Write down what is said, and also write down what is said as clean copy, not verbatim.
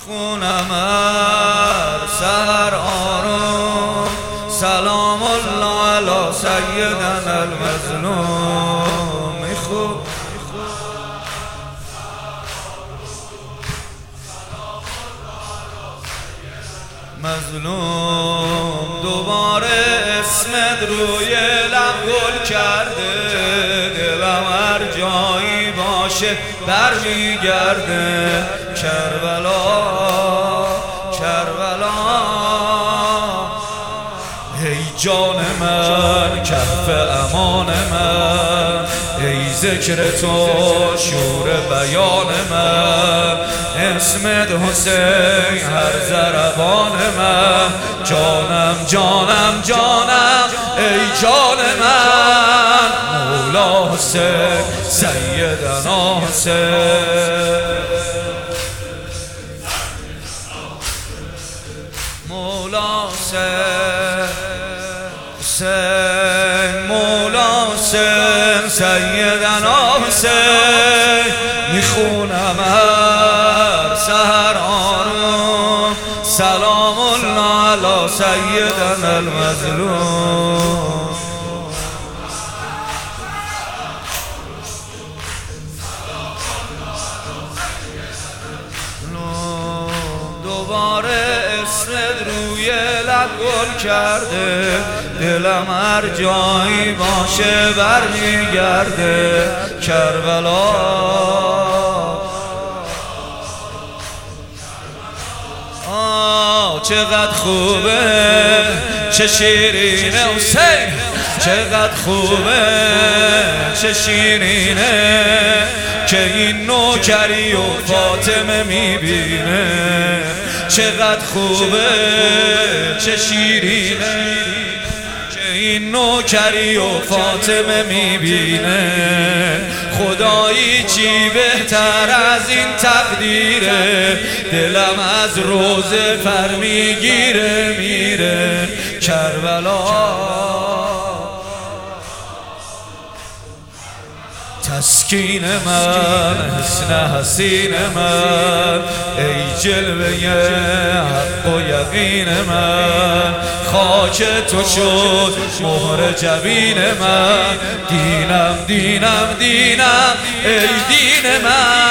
میخونم هر سحر آروم سلام الله علی سیدنا المظلوم. مظلوم دوباره اسمت روی لب گل کرده، دلم هر جایی باشه برمیگرده. کربلا کربلا ای جان من، کف امان من، ای ذکر تو شور بیان من، اسمت حسین هر ضربان من. جانم جانم جانم ای جان من، مولا حسین سیدنا حسین. مولا حسین مولا حسین سیدنا حسین. میخونم هر سحر آروم سلام الله علی سیدنا المظلوم. دوباره اسمت روی لب گل کرده، دلم هر جایی باشه برمیگرده. کربلا چقدر خوبه چه شیرینه حسین، چقدر خوبه چه شیرینه که این نوکری و فاطمه میبینه. چقدر خوبه چه شیرینه که این نوکری و فاطمه میبینه. خدایی چی بهتر از این تقدیره، دلم از روزه پر میگیره میره. کربلا تسکین من، حسن حسین من، ای جلوه حق و یقین من. خاک تو شد مهر جبین من، دینم دینم دینم ای دین من.